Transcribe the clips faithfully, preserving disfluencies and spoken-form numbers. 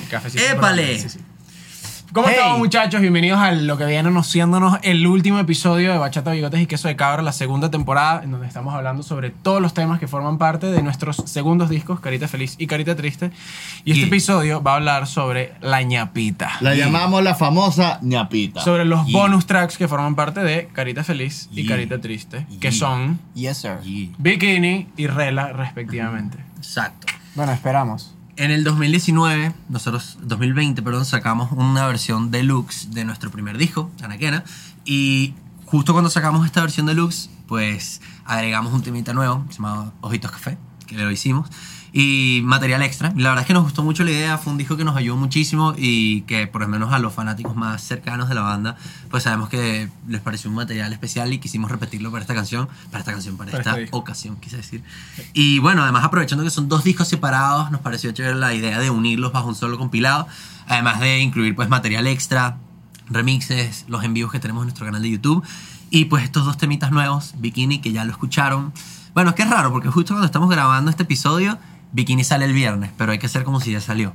cafecito. ¡Épale! Sí, sí. ¿Cómo Hey. estamos, muchachos? Bienvenidos a lo que viene anunciándonos el último episodio de Bachata, Bigotes y Queso de Cabra, la segunda temporada, en donde estamos hablando sobre todos los temas que forman parte de nuestros segundos discos, Carita Feliz y Carita Triste. Y este Yeah. episodio va a hablar sobre la ñapita. La Yeah. llamamos la famosa ñapita. Sobre los Yeah. bonus tracks que forman parte de Carita Feliz y Yeah. Carita Triste, que Yeah. son Yes, sir. Yeah. Bikini y Rela, respectivamente. Exacto. Bueno, esperamos. En el dos mil diecinueve, nosotros, dos mil veinte, perdón, sacamos una versión deluxe de nuestro primer disco, Anaquena, y justo cuando sacamos esta versión deluxe, pues agregamos un temita nuevo, llamado Ojitos Café, que lo hicimos, y material extra. Y la verdad es que nos gustó mucho la idea, fue un disco que nos ayudó muchísimo y que por lo menos a los fanáticos más cercanos de la banda, pues sabemos que les pareció un material especial y quisimos repetirlo para esta canción, para esta canción, para, Para esta este disco. ocasión, quise decir. Y bueno, además aprovechando que son dos discos separados, nos pareció chévere la idea de unirlos bajo un solo compilado, además de incluir pues material extra, remixes, los envíos que tenemos en nuestro canal de YouTube y pues estos dos temitas nuevos, Bikini, que ya lo escucharon. Bueno, es que es raro porque justo cuando estamos grabando este episodio, Bikini sale el viernes, pero hay que hacer como si ya salió.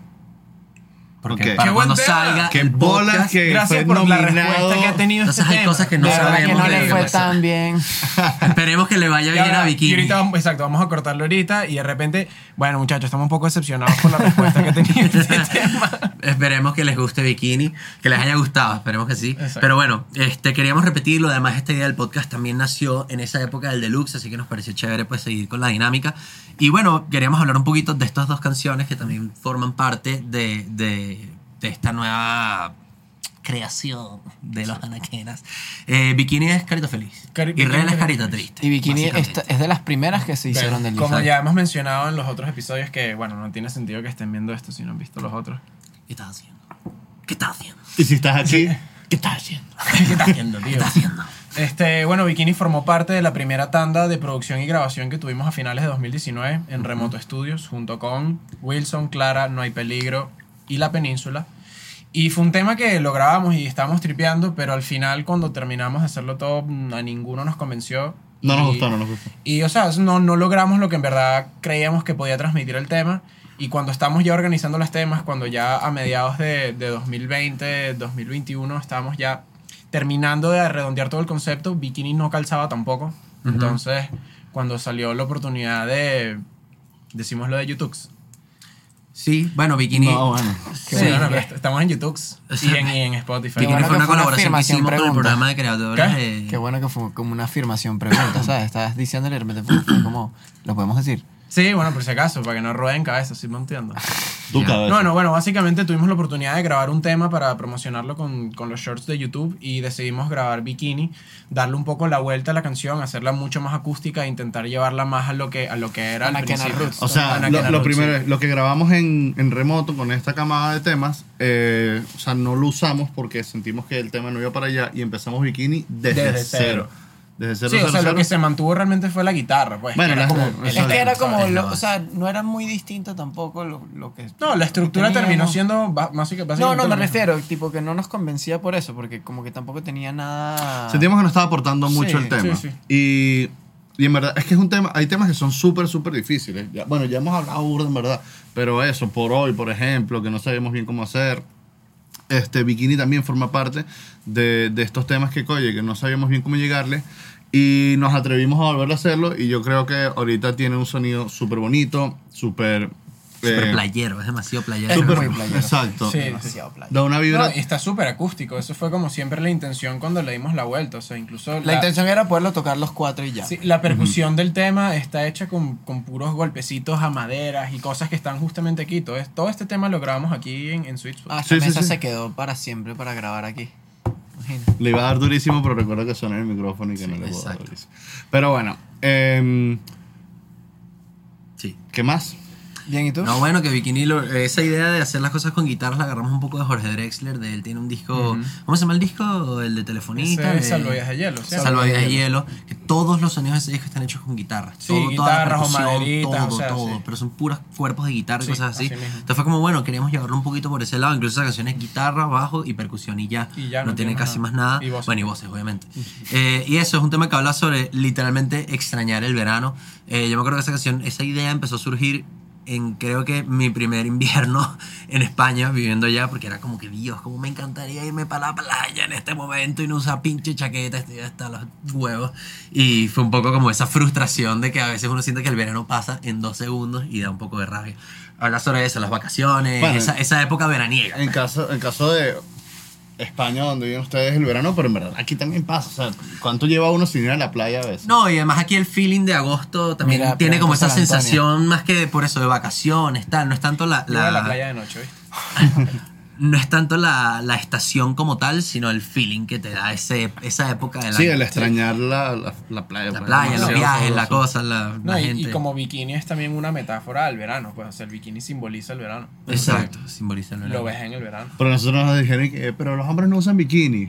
Porque Ok. para ¡Qué cuando buen tema! salga Qué el bolas podcast, que Gracias fue por la nominado. respuesta que ha tenido Entonces este hay tema. cosas que no De verdad que sabemos no qué le fue pasa. tan bien. Esperemos que le vaya Ya, bien a y Bikini. ahorita, vamos- exacto, vamos a cortarlo ahorita y de repente, bueno, muchachos, estamos un poco decepcionados por la respuesta que ha tenido este tema. Esperemos que les guste Bikini, que les haya gustado, esperemos que sí. Exacto. Pero bueno, este, queríamos repetirlo, además esta idea del podcast también nació en esa época del Deluxe, así que nos pareció chévere pues seguir con la dinámica. Y bueno, queríamos hablar un poquito de estas dos canciones que también forman parte de, de, de esta nueva creación de los anaquenas. Eh, Bikini es Carita Feliz Cari- y Bikini Rela es es Carita Feliz. Triste. Y Bikini básicamente. esta- es de las primeras que se hicieron Bueno, del como disco. ya hemos mencionado en los otros episodios que, bueno, no tiene sentido que estén viendo esto si no han visto los otros. ¿Qué estás haciendo? ¿Qué estás haciendo? Y si estás aquí, ¿Qué estás haciendo? ¿Qué estás haciendo, ¿Qué tío? estás haciendo? Este, bueno, Bikini formó parte de la primera tanda de producción y grabación que tuvimos a finales de dos mil diecinueve en Remoto Studios, junto con Wilson, Clara, No Hay Peligro y La Península. Y fue un tema que lo grabamos y estábamos tripeando, pero al final, cuando terminamos de hacerlo todo, a ninguno nos convenció. no nos Y- gustó, no nos gustó. Y, o sea, no, no logramos lo que en verdad creíamos que podía transmitir el tema. Y cuando estamos ya organizando los temas, cuando ya a mediados de, de dos mil veinte, dos mil veintiuno, estábamos ya terminando de redondear todo el concepto, Bikini no calzaba tampoco. Ujú. Entonces, cuando salió la oportunidad de, decimos lo de YouTube. Sí, bueno, Bikini... No, bueno. Qué Sí, bueno. bueno, est- estamos en YouTube y en, y en Spotify. Bikini bueno fue que una fue una colaboración que afirmación hicimos con el pregunta. programa de creadores ¿Qué? de... Qué bueno que fue como una afirmación pregunta, ¿sabes? Estabas diciéndole y de repente fue, fue como, ¿lo podemos decir? Sí, bueno, por si acaso, para que no rueden cabeza, ¿sí me entiendo? Tu Ya. cabeza. No, no, bueno, básicamente tuvimos la oportunidad de grabar un tema para promocionarlo con, con los shorts de YouTube y decidimos grabar Bikini, darle un poco la vuelta a la canción, hacerla mucho más acústica e intentar llevarla más a lo que, a lo que era al Anaquena principio. Roots. O sea, Anaquena lo, lo Roots, primero sí. es, lo que grabamos en, en remoto con esta camada de temas, eh, o sea, no lo usamos porque sentimos que el tema no iba para allá y empezamos Bikini desde, Desde cero. cero. Desde cero, Sí, o cero, sea, lo cero. que se mantuvo realmente fue la guitarra, pues. Bueno, que era la- como la- el- Es que era como, ¿sabes? lo- o sea, no era muy distinto tampoco lo, lo que... No, la estructura teníamos. terminó siendo ba- básica- básicamente... No, no, me lo mismo. refiero, tipo que no nos convencía por eso, porque como que tampoco tenía nada... Sentimos que no estaba aportando Sí, mucho el tema. sí, sí. Y, y en verdad, es que es un tema, hay temas que son súper, súper difíciles. Ya- bueno, ya hemos hablado burda en verdad, pero eso, por hoy, por ejemplo, que no sabemos bien cómo hacer. Este, Bikini también forma parte de, de estos temas que, oye, que no sabíamos bien cómo llegarle. Y nos atrevimos a volver a hacerlo y yo creo que ahorita tiene un sonido súper bonito, súper... Súper eh, playero, es demasiado playero. Es súper- muy playero. Exacto. Sí. Demasiado playa. Da una vibra... No, y está súper acústico. Eso fue como siempre la intención cuando le dimos la vuelta. O sea, incluso... La intención era poderlo tocar los cuatro y ya. Sí, la percusión del tema está hecha con, con puros golpecitos a maderas y cosas que están justamente aquí. Todo, es- todo este tema lo grabamos aquí en, en Sweet Spot. Ah, Sí, esta sí, mesa sí. se quedó para siempre para grabar aquí. Imagínate. Le iba a dar durísimo, pero recuerda que suena en el micrófono y que Sí, no le puedo dar exacto. durísimo. Pero bueno, em, Sí. ¿qué más? Bien, ¿y tú? No, bueno, que Bikini, lo- esa idea de hacer las cosas con guitarras la agarramos un poco de Jorge Drexler, de él tiene un disco, Ujú. ¿cómo se llama el disco? El de Telefonita. Ese es de- Salvavidas de Hielo, ¿sí? Salvavidas de Hielo, que todos los sonidos de ese disco están hechos con guitarras. Sí, Todo, toda la guitarras o percusión, maderitas, todo, o sea, todo, sí. pero son puros cuerpos de guitarra y Sí, cosas así. así mismo. Entonces fue como, bueno, queríamos llevarlo un poquito por ese lado, incluso esa canción es guitarra, bajo y percusión y ya. Y ya, no, no tiene tiene casi más más nada. nada. Y voces. Bueno, y voces, obviamente. Eh, y eso es un tema que habla sobre literalmente extrañar el verano. Eh, yo me acuerdo que esa canción, esa idea empezó a surgir en creo que mi primer invierno en España, viviendo allá, porque era como que, Dios, como me encantaría irme para la playa en este momento y no usar pinche chaqueta, estoy hasta los huevos. Y fue un poco como esa frustración de que a veces uno siente que el verano pasa en dos segundos y da un poco de rabia. Habla sobre eso, las vacaciones, Bueno, esa, esa época veraniega. En caso, en caso de España, donde viven ustedes el verano, pero en verdad aquí también pasa. O sea, ¿cuánto lleva uno sin ir a la playa a veces? No, y además aquí el feeling de agosto también Mira, tiene como esa San Antonio. sensación más que por eso de vacaciones, tal, no es tanto la, Yo voy a la, la playa de noche, ¿viste? no es tanto la, la estación como tal, sino el feeling que te da ese, esa época del Sí, año. el extrañar la, la, la playa. La pues, playa, los demasiado viajes, sabroso. la cosa, la, No, la y, gente. y como bikini es también una metáfora al verano, pues, o sea, el bikini simboliza el verano. Exacto, simboliza el verano. Lo ves en el verano. Pero nosotros nos dijeron que, pero los hombres no usan bikini.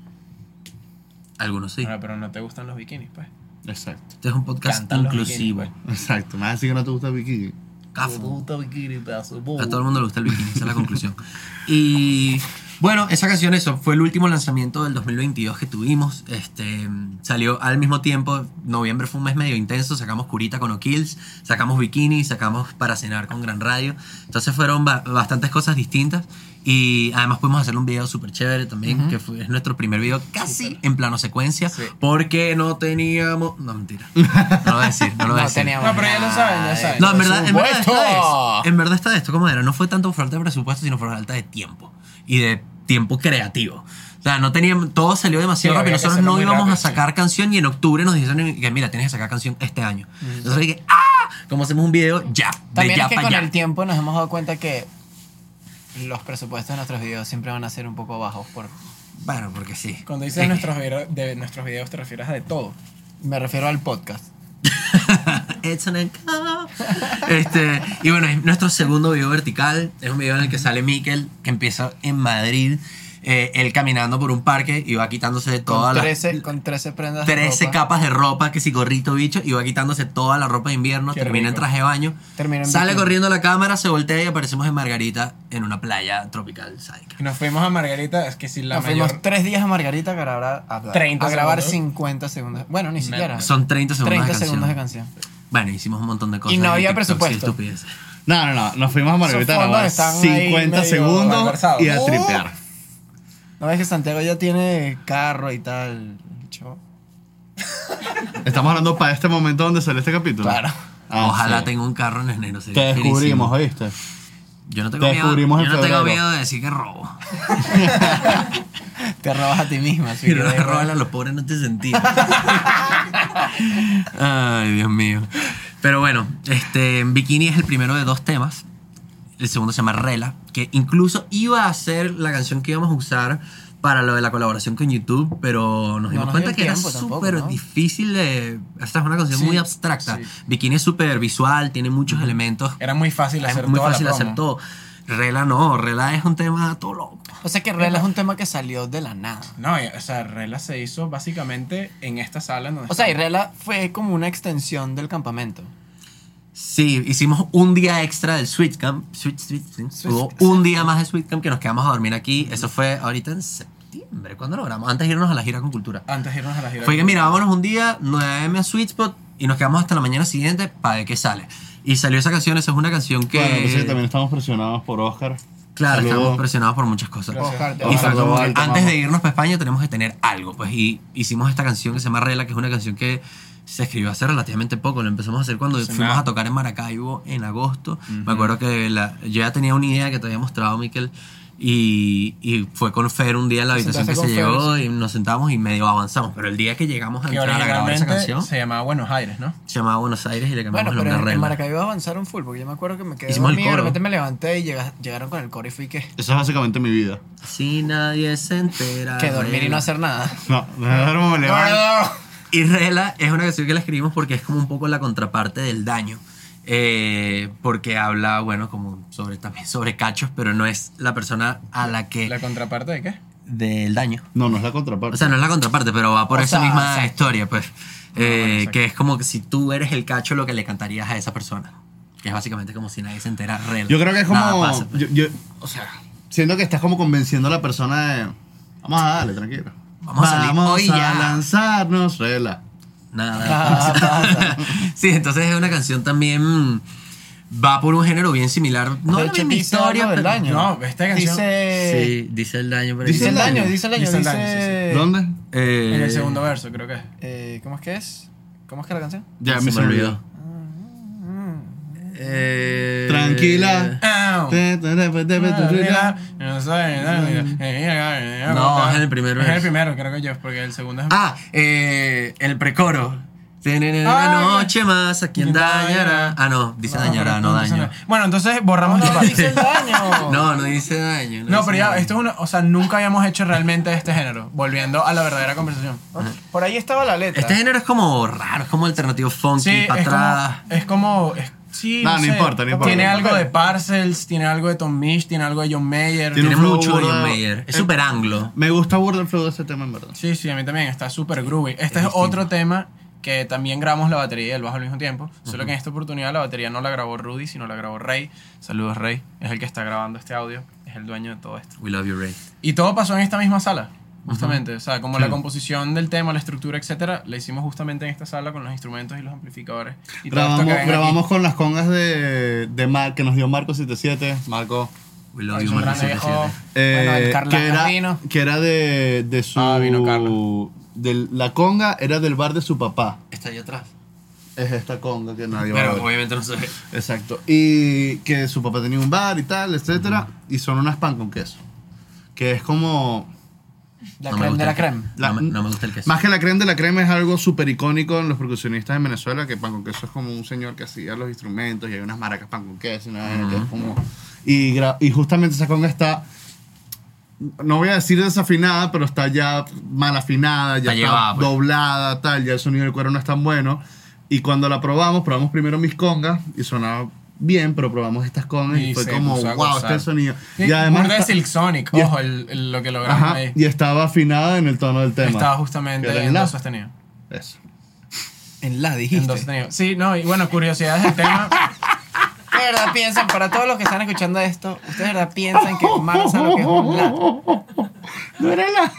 Algunos sí. Ahora, pero no te gustan los bikinis, pues. Exacto. Este es un podcast Cantan los inclusivo. bikinis, pues. Exacto. Más así que no te gusta el bikini. Cafo. bikini, pedazo de A todo el mundo le gusta el bikini, esa es la conclusión. Y bueno, esa canción, eso, fue el último lanzamiento del dos mil veintidós que tuvimos. Este, salió al mismo tiempo, noviembre fue un mes medio intenso, sacamos Curita con O'Kills, sacamos Bikini, sacamos Para Cenar con Gran Radio. Entonces fueron ba- bastantes cosas distintas. Y además pudimos hacer un video súper chévere también, uh-huh. que fue, es nuestro primer video casi super. En plano secuencia, sí. Porque no teníamos... No, mentira. No lo voy a decir, no lo voy a No decir. teníamos No, pero ya lo saben, ya saben. No, en verdad, en verdad ¡Presupuesto! está esto. En verdad está esto, ¿cómo era? No fue tanto por falta de presupuesto, sino por falta de tiempo. Y de tiempo creativo. O sea, no teníamos... Todo salió demasiado Sí, rápido. había que Nosotros hacerlo no muy íbamos rápido, a sacar sí. canción y en octubre nos dijeron que, mira, tienes que sacar canción este año. Mm. Entonces dije, ¡ah! ¿Cómo hacemos un video? Ya. También de ya es que para con allá. el tiempo nos hemos dado cuenta que los presupuestos de nuestros videos siempre van a ser un poco bajos. Por... Bueno, porque sí. Cuando dices Eh, nuestros, video- de nuestros videos, te refieres a de todo. Me refiero al podcast. It's an echo. Este, y bueno, es nuestro segundo video vertical. Es un video en el que sale Mikel, que empieza en Madrid, eh, él caminando por un parque y va quitándose toda Con la trece, con trece prendas de trece ropa. capas de ropa, que si gorrito bicho, y va quitándose toda la ropa de invierno, Qué termina rico. en traje de baño, Termina en sale bikini. corriendo a la cámara, se voltea y aparecemos en Margarita en una playa tropical sádica. Y nos fuimos a Margarita, es que si la Nos mayor... fuimos tres días a Margarita a grabar, a, treinta a grabar segundos. cincuenta segundos. Bueno, ni siquiera. Son treinta segundos treinta de canción. segundos de canción. Bueno, hicimos un montón de cosas. Y no en había TikToks y presupuesto. estupideces. No, no, no. Nos fuimos a Margarita a Esos fondos grabar están ahí cincuenta medio segundos malversados. y a Uh. tripear. ¿No ves que Santiago ya tiene carro y tal? Cho- Estamos hablando para este momento donde sale este capítulo. Claro. Ah, Ojalá sí. tenga un carro en enero. sería Te descubrimos, finísimo. ¿oíste? Yo no tengo Te miedo. descubrimos en Yo no tengo febrero. miedo de decir que robo. Te robas a ti misma. Así Si que no le da roban a igual. los pobres no te sentido. Ay, Dios mío. Pero bueno, este Bikini es el primero de dos temas. El segundo se llama Rela, que incluso iba a ser la canción que íbamos a usar para lo de la colaboración con YouTube, pero nos dimos nos cuenta dio que era tiempo tampoco, súper ¿no? difícil de... Esta es una canción Sí, muy abstracta. sí. Bikini es súper visual, tiene muchos elementos. Era muy fácil Es hacer muy toda fácil la hacer promo. todo. Rela no, Rela es un tema todo loco. O sea que Rela es un tema que salió de la nada. No, y- o sea, Rela se hizo básicamente en esta sala en donde O sea, y estamos. Rela fue como una extensión del campamento. Sí, hicimos un día extra del Sweet Camp. Sweet, sweet, sweet. Sweet- Hubo un día más de Sweet Camp que nos quedamos a dormir aquí. Eso fue ahorita en septiembre. ¿Cuándo lo grabamos? Antes de irnos a la gira con Cultura. Antes de irnos a la gira. Fue que mira, vámonos un día, nueve a eme a Sweet Spot y nos quedamos hasta la mañana siguiente para ver qué sale. Y salió esa canción, esa es una canción que... Bueno, entonces también estamos presionados por Oscar. Claro, Saludos. estamos presionados por muchas cosas. Gracias. Oscar, te Y vas fue a- como que Alto, antes mamá. de irnos para España tenemos que tener algo, pues, y hicimos esta canción que se llama Rela, que es una canción que se escribió hace relativamente poco, lo empezamos a hacer cuando Hace fuimos nada. a tocar en Maracaibo en agosto. Ujú. Me acuerdo que la- yo ya tenía una idea que te había mostrado, Miquel, y, y fue con Fer un día en la Te habitación que se sentaste con llegó Fer, y nos sentamos y medio avanzamos, pero el día que llegamos a Que entrar a grabar esa originalmente canción se llamaba Buenos Aires, ¿no? se llamaba Buenos Aires y le cambiamos Bueno, el pero nombre a en, en Rela. Maracaibo avanzaron full, porque yo me acuerdo que me quedé Hicimos el dormido, de coro. repente me levanté y llega- llegaron con el coro y fui que, Eso es básicamente mi vida. Si nadie se entera. que dormir y Rela. no hacer nada. No, me duermo, me levanto. Y Rela es una canción que la escribimos porque es como un poco la contraparte del daño. Eh, porque habla, bueno, como sobre también sobre cachos, pero no es la persona a la que... ¿La contraparte de qué? del daño. No, no es la contraparte. O sea, no es la contraparte, pero va por O esa sea, misma exacto. historia, pues. bueno, Eh, exacto. que es como que si tú eres el cacho, lo que le cantarías a esa persona. Que es básicamente como si nadie se entera. Rela. Yo creo que es como. Nada pasa, pues. yo, yo- o sea, siento que estás como convenciendo a la persona de. Vamos a darle, tranquilo. Vamos a salir hoy a ya. lanzarnos, Rela. Nada. Ah, pasa. Sí, entonces es una canción también va por un género bien similar. No De la hecho, misma dice historia, algo del pero- daño. No, esta canción. Dice. Sí, dice el daño. Pero Dice Dice el el daño, daño. dice el daño. Dice el daño, Dice. ¿Dónde? Eh, En el segundo verso, creo que es. Eh, ¿Cómo es que es? ¿Cómo es que es la canción? Ya, se me me olvidó. olvidó. Eh, Tranquila. Au. No, es en el primero. Es en el primero, creo que yo, porque el segundo es. Ah, eh, el precoro. Una Ah, noche más a quien dañará. Ah, no, dice dañará, no entonces daño. Bueno, entonces borramos esta No parte. dice el daño. No, no dice daño. No, dice pero ya, daño. esto es una. O sea, nunca habíamos hecho realmente este género. Volviendo a la verdadera conversación. Por ahí estaba la letra. Este género es como raro, es como alternativo funky, Sí, para es atrás. como. Es como. es- sí, No, no, no sé. importa, no importa. Tiene No algo importa. de Parcels, tiene algo de Tom Misch, tiene algo de John Mayer. Tiene Tiene un flow mucho de burda- John Mayer. Es eh, súper anglo. Me gusta burda el flow de ese tema, en verdad. Sí, sí, a mí también está súper groovy. Este es, distinto. otro tema que también grabamos la batería y el bajo al mismo tiempo. Solo que en esta oportunidad la batería no la grabó Rudy, sino la grabó Rey. Saludos, Rey. Es el que está grabando este audio. Es el dueño de todo esto. We love you, Ray. Y todo pasó en esta misma sala, justamente. O sea, como Sí. la composición del tema, la estructura, etcétera, la hicimos justamente en esta sala con los instrumentos y los amplificadores. Y todo esto Grabamos, que ven aquí. grabamos con las congas de, de Mar, que nos dio Marco setenta y siete. Marco. We love Ay, you, es un Marco gran viejo. setenta y siete. Eh, Bueno, el Carla que, era, vino. que era de, de su. Ah, vino Carla. del- la conga era del bar de su papá. Está ahí atrás. Es esta conga que nadie va a Pero ver. obviamente no se ve. Exacto. Y que su papá tenía un bar y tal, etcétera. Y son unas pan con queso. Que es como. La No me creme gusta de la el que- creme. La- no, me, no me gusta el queso. Más que la crema de la crema es algo súper icónico en los percusionistas en Venezuela, que pan con queso es como un señor que hacía los instrumentos y hay unas maracas pan con queso y una vaina que es como... Y, gra- y justamente esa conga está, no voy a decir desafinada, pero está ya mal afinada, ya Está está, llevada, pues. doblada, tal, ya el sonido del cuero no es tan bueno. Y cuando la probamos, probamos primero mis congas y sonaba bien, pero probamos estas congas y, Y fue se como, puso a wow, gozar. este es el sonido. Sí, Y además... burda de está- Silk Sonic, y- ojo, el- el- lo que logramos ajá, ahí. y estaba afinada en el tono del tema. Estaba justamente Que era en la. do sostenido. Eso. En la En do dijiste. sostenido. Sí, no, y bueno, curiosidades del tema. ¿De verdad piensan, para todos los que están escuchando esto, ustedes de verdad piensan que Omar sabe lo que es un la? No era la...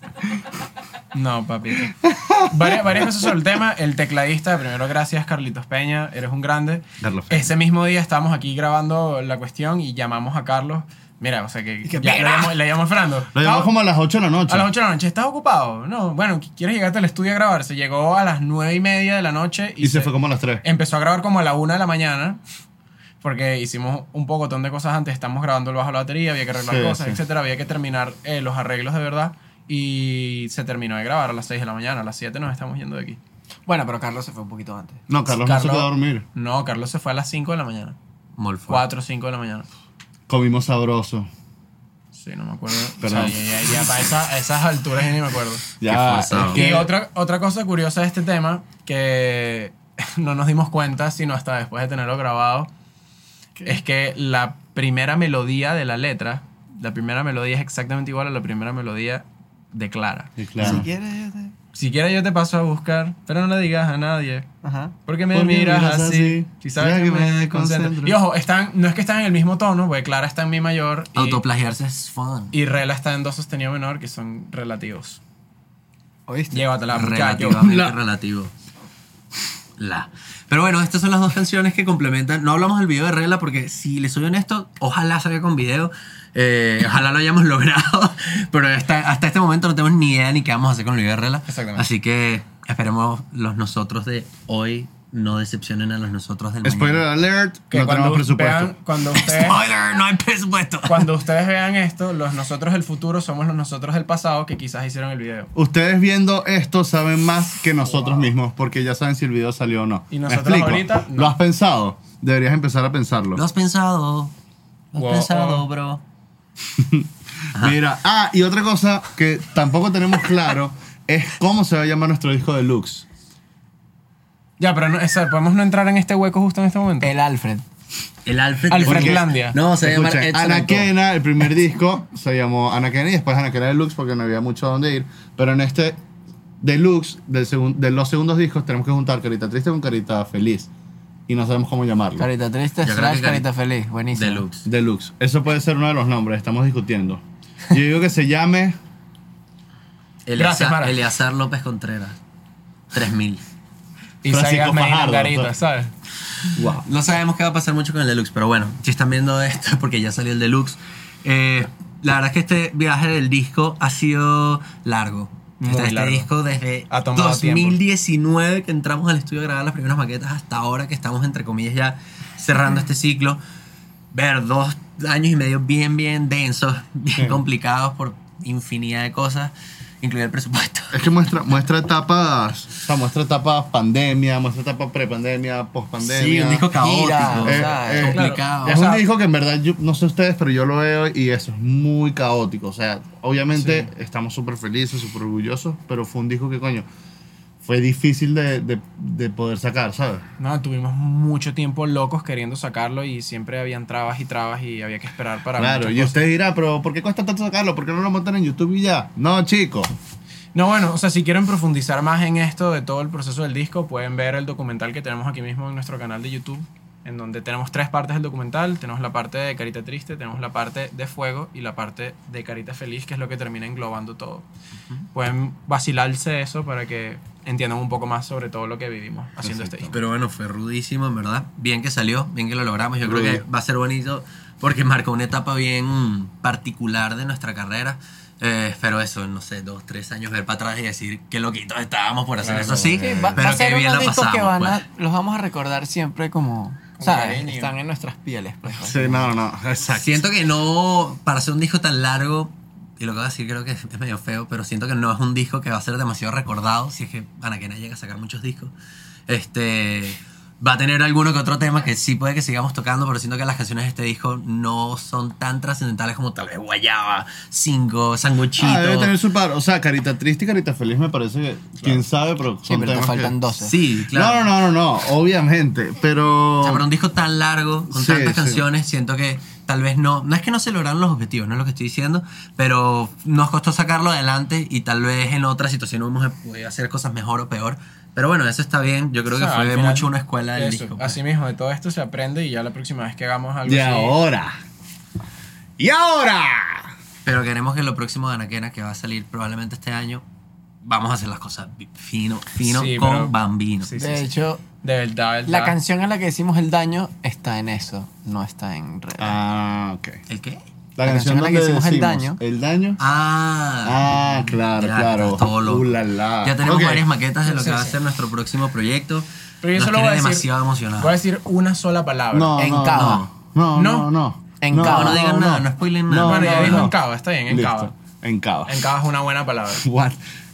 No, papito. Varias, varias cosas sobre el tema. El tecladista, primero gracias Carlitos Peña, eres un grande. Carlos Peña. Ese mismo día estábamos aquí grabando la cuestión y llamamos a Carlos. Mira, o sea que, que, ya le "Mira". llamamos, le llamamos a Fernando. Lo llamamos "Estamos- como a las ocho de la noche. A las ocho de la noche, ¿estás ocupado? No, bueno, ¿quieres llegarte al estudio a grabar? Se llegó a las nueve y media de la noche y, Y se fue como a las tres. empezó a grabar como a la una de la mañana. Porque hicimos un pocotón de cosas antes. Estamos grabando el bajo de la batería, había que arreglar Sí, cosas, sí. etcétera. Había que terminar eh, los arreglos de verdad. Y se terminó de grabar a las seis de la mañana. A las siete nos estamos yendo de aquí. Bueno, pero Carlos se fue un poquito antes. No, Carlos, no se quedó a dormir. No, Carlos se fue a las cinco de la mañana. Molfo. cuatro o cinco de la mañana. Comimos sabroso. Sí, no me acuerdo. Perdón. O sea, ya, ya- ya para esa- a esas alturas ya ni me acuerdo. Ya, forzado. es que- Y otra, otra cosa curiosa de este tema, que no nos dimos cuenta sino hasta después de tenerlo grabado, es que la primera melodía de la letra, la primera melodía es exactamente igual a la primera melodía de Clara. Sí, claro. Si quieres, yo te- Si quieres yo te paso a buscar, pero no le digas a nadie. Ajá. Porque me ¿Por qué miras, miras así, así? si sabes Ya que, que me me desconcentro. desconcentro. Y ojo, están, no es que están en el mismo tono, porque Clara está en mi mayor y, Autoplagiarse es fun. y Rela está en do sostenido menor, que son relativos. ¿Oíste? Llévatela, muchacho. Relativamente La. relativo. La. Pero bueno, estas son las dos canciones que complementan. No hablamos del video de Rela porque, si les soy honesto, ojalá salga con video. Eh, ojalá lo hayamos logrado. Pero hasta, hasta este momento no tenemos ni idea ni qué vamos a hacer con el video de Rela. Exactamente. Así que esperemos los nosotros de hoy no decepcionen a los nosotros del Spoiler mañana. alert, Que no cuando tenemos presupuesto. vean- cuando ustedes, Spoiler, no hay presupuesto. cuando ustedes vean esto, los nosotros del futuro somos los nosotros del pasado que quizás hicieron el video. Ustedes viendo esto saben más que nosotros mismos, porque ya saben si el video salió o no. Y ¿Me nosotros explico? ahorita, no. ¿Lo has pensado? Deberías empezar a pensarlo. Lo has pensado. Lo has Wow. pensado, bro. Mira, ah, y otra cosa que tampoco tenemos claro es cómo se va a llamar nuestro disco deluxe. Ya, pero no, esa- podemos no entrar en este hueco justo en este momento. El Alfred. El Alfred. Alfredlandia. No, se llama Escuchen, Edson and Co. Anaquena, el primer disco se llamó Anaquena y después Anaquena Deluxe porque no había mucho a dónde ir. Pero en este Deluxe, del segun- de los segundos discos, tenemos que juntar Carita Triste con Carita Feliz. Y no sabemos cómo llamarlo. Carita triste, Yo creo slash que carita cari- feliz. Buenísimo. Deluxe. Deluxe. Eso puede ser uno de los nombres, estamos discutiendo. Yo digo que se llame... Gracias, Eleazar, Mara. Eleazar López Contreras. tres mil. Y Francisco Saigas Medina Fajardo, Garita, pues. ¿sabes? Wow. No sabemos qué va a pasar mucho con el deluxe, pero bueno, si están viendo esto es porque ya salió el deluxe. Eh, la verdad es que este viaje del disco ha sido largo. Muy este largo. disco desde Ha tomado dos mil diecinueve que entramos al estudio a grabar las primeras maquetas hasta ahora que estamos entre comillas ya cerrando este ciclo. Ver dos años y medio bien, bien densos, bien Sí. complicados por infinidad de cosas, incluido el presupuesto. Es que muestra, muestra etapas, o sea, muestra etapas pandemia, muestra etapas prepandemia, pospandemia. Sí, un disco caótico, Gira, Eh, o sea, eh, complicado. Es O sea, un disco que en verdad, yo no sé ustedes, pero yo lo veo y eso es muy caótico. O sea, obviamente estamos súper felices, súper orgullosos, pero fue un disco que, coño, fue difícil de, de, de poder sacar, ¿sabes? No, tuvimos mucho tiempo locos queriendo sacarlo y siempre habían trabas y trabas y había que esperar para Claro, muchas y cosas. usted dirá, pero ¿por qué cuesta tanto sacarlo? ¿Por qué no lo montan en YouTube y ya? No, chicos. No, bueno, o sea, si quieren profundizar más en esto de todo el proceso del disco, pueden ver el documental que tenemos aquí mismo en nuestro canal de YouTube, en donde tenemos tres partes del documental. Tenemos la parte de Carita Triste, tenemos la parte de Fuego y la parte de Carita Feliz, que es lo que termina englobando todo. Pueden vacilarse eso para que entiendan un poco más sobre todo lo que vivimos haciendo este disco. Pero bueno, fue rudísimo, en verdad. Bien que salió, bien que lo logramos. Yo creo Rudo. que va a ser bonito porque marcó una etapa bien particular de nuestra carrera. Eh, espero eso, no sé, dos, tres años ver para atrás y decir qué loquitos estábamos por hacer Claro, eso así. sí, Sí, va, pero va a ser qué bien unos la discos que pasamos, van a, pues. los vamos a recordar siempre como, o Con sea, cariño. están en nuestras pieles. Pues, Sí, no, no, exacto. Siento que no, para hacer un disco tan largo, y lo que voy a decir creo que es, es medio feo, pero siento que no es un disco que va a ser demasiado recordado, si es que Anaquena llega a sacar muchos discos. Este, va a tener alguno que otro tema que sí puede que sigamos tocando, pero siento que las canciones de este disco no son tan trascendentales como tal vez Guayaba, Cinco, Sanguchito. Ah, debe tener su par. O sea, Carita Triste y Carita Feliz me parece que, quién sabe, pero Sí, son pero te temas faltan que... doce. Sí, claro. No, no, no, no, no, obviamente, pero... O sea, para un disco tan largo, con Sí, tantas sí. canciones, siento que tal vez no, no es que no se lograron los objetivos, no es lo que estoy diciendo, pero nos costó sacarlo adelante y tal vez en otra situación hubiéramos podido hacer cosas mejor o peor. Pero bueno, eso está bien, yo creo O sea, que al fue final, mucho una escuela del eso, disco. pues. Así mismo, de todo esto se aprende y ya la próxima vez que hagamos algo Y así... ahora... ¡Y ahora! Pero queremos que lo próximo de Anaquena, que va a salir probablemente este año, vamos a hacer las cosas fino, fino Sí, con pero- Bambino. Sí, sí, De sí. hecho, De verdad, de la verdad. canción en la que decimos el daño está en eso, no está en red. Ah, ok. ¿El qué? La, La canción canción en la que donde hicimos el decimos daño. ¿El daño? Ah, Ah, claro, ya, claro. estás todo loco. Uh, la, la. Ya tenemos Ok. varias maquetas de lo Sí, que va a sí. ser nuestro próximo proyecto. Pero yo Nos solo tiene voy a decir, demasiado emocionados. voy a decir una sola palabra. No, En no, Cava. No, no, No. no. no. En no, Cava. No digan nada, no spoilen nada. Bueno, ya dijo no. en Cava, está bien, en Listo. Cava. En Cava. En Cava es una buena palabra. What?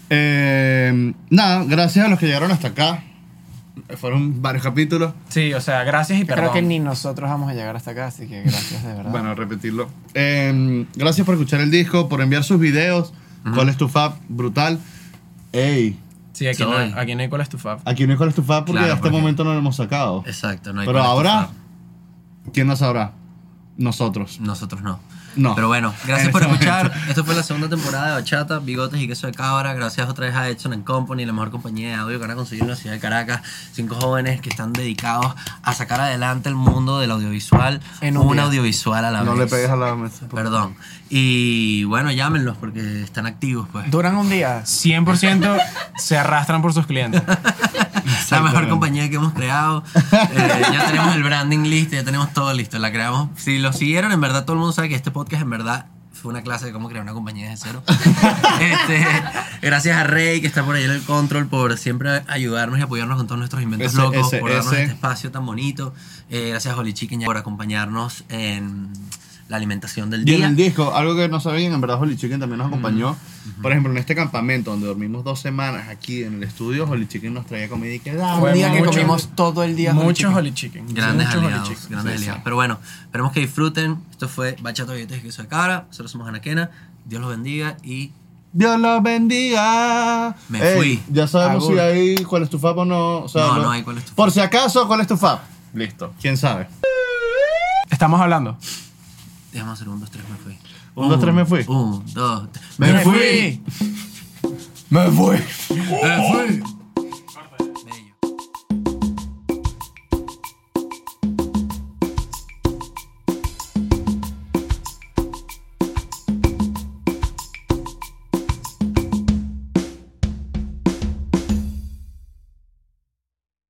Eh, nada, gracias a los que llegaron hasta acá. Fueron varios capítulos. Sí, o sea, gracias y Yo perdón. creo que ni nosotros vamos a llegar hasta acá, así que gracias de verdad. Bueno, repetirlo. Eh, gracias por escuchar el disco, por enviar sus videos. ¿Cuál es tu fab? Brutal. Ey, Sí, aquí no, Soy. aquí no hay cuál es tu fab. aquí no hay cuál es tu fab porque Claro, hasta este porque- momento no lo hemos sacado. Exacto, no hay Pero cuál ahora, estufar. ¿quién lo sabrá? Nosotros. Nosotros no. No. Pero bueno, gracias En por ese escuchar. momento. Esto fue la segunda temporada de Bachata, Bigotes y Queso de Cabra. Gracias otra vez a Edson and Company, la mejor compañía de audio que van a conseguir en la ciudad de Caracas. Cinco jóvenes que están dedicados a sacar adelante el mundo del audiovisual. En un un día. audiovisual a la No vez. le pegues a la mesa. Perdón. Y bueno, llámenlos porque están activos, pues. Duran un día. cien por ciento se arrastran por sus clientes. La mejor compañía que hemos creado. Eh, ya tenemos el branding listo, ya tenemos todo listo. La creamos. Si lo siguieron, en verdad todo el mundo sabe que este podcast en verdad fue una clase de cómo crear una compañía desde cero. Este, gracias a Rey, que está por ahí en el control, por siempre ayudarnos y apoyarnos con todos nuestros inventos Ese- locos, ese- por darnos ese. este espacio tan bonito. Eh, gracias a Holy Chicken por acompañarnos en la alimentación del Y en día. el disco, algo que no sabían, en verdad Holy Chicken también nos acompañó. Por ejemplo, en este campamento donde dormimos dos semanas aquí en el estudio, Holy Chicken nos traía comida y que Un Fue día que mucho- comimos todo el día. Holy Muchos Chicken. Holy Chicken. Grandes muchos Holy aliados, Chicken. grandes Sí, sí. aliados. Pero bueno, esperemos que disfruten. Esto fue Bachata, Bigotes y Queso de Cabra. Nosotros somos Anaquena. Dios los bendiga y Dios los bendiga. Me Ey, fui. Ya sabemos Agur. si hay cuál es tu fab o no. O sea, No, lo- no hay cuál es tu fab. Por si acaso, ¿cuál es tu fab? Listo. ¿Quién sabe? Estamos hablando. déjame hacer un, dos, tres, me fui. Un, dos, tres, me fui. Un, dos, tres. Me fui. Me fui. Me fui.